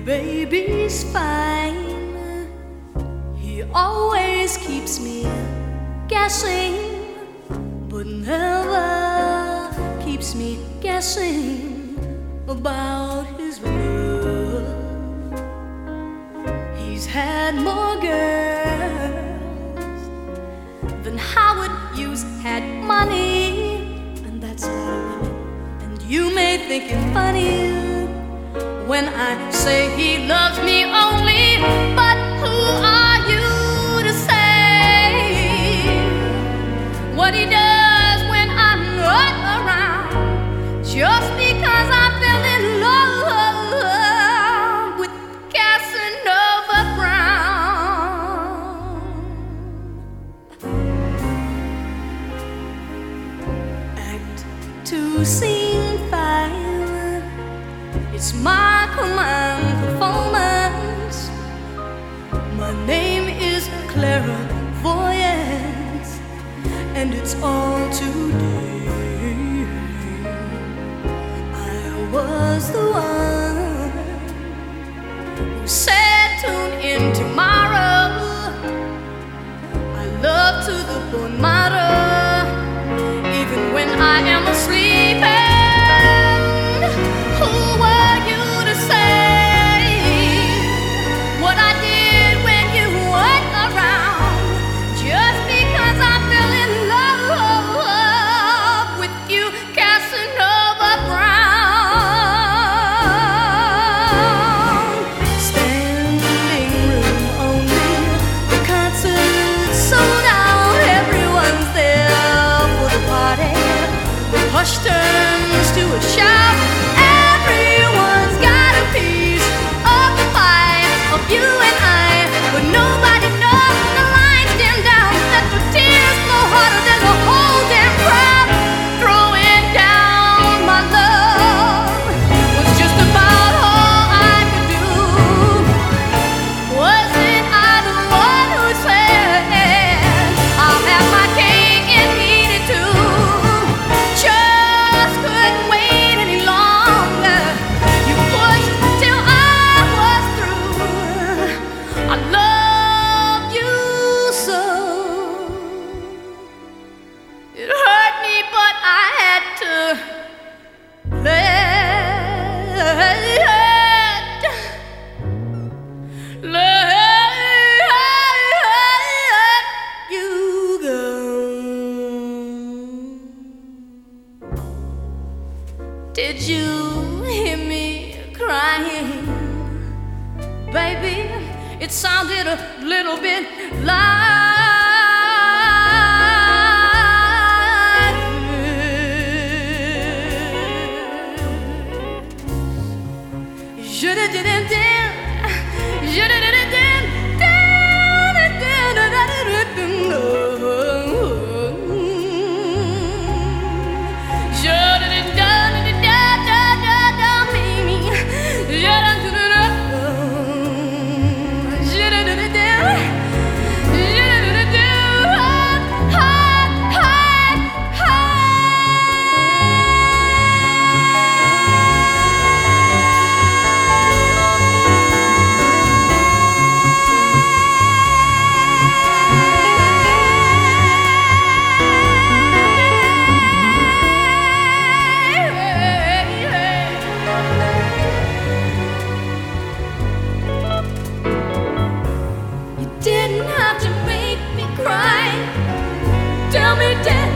baby's fine. He always keeps me guessing, but never keeps me guessing about his love. He's had more girls than Howard Hughes had money, and that's love. And you may think it funny when I say he loves me only, but who are you to say what he does when I'm not around? Just because I fell in love with Casanova Brown. Act 2, Scene 5. It's my command performance. My name is Clairvoyance, and it's all today. I was the one who said tune in tomorrow. I love to the bone marrow, even when I am asleep. Who were you to say what I did when you weren't around? Just because I fell in love with you, Casanova Brown. Standing room only, the concert's sold out. Everyone's there for the party. The hush turns to a shout. Everyone's got a piece of the pie of you and I, but nobody knows the lines dim down, that the tears flow harder than the whole damn crowd. Throwing down my love was just about all I could do. Wasn't I the one who said I'll have my cake and eat it too? Just couldn't wait any longer. You pushed till I was through. I loved you so. It hurt me, but I had to let you go. Did you hear me crying, baby? It sounded a little bit like didn't have to make me cry. Tell me,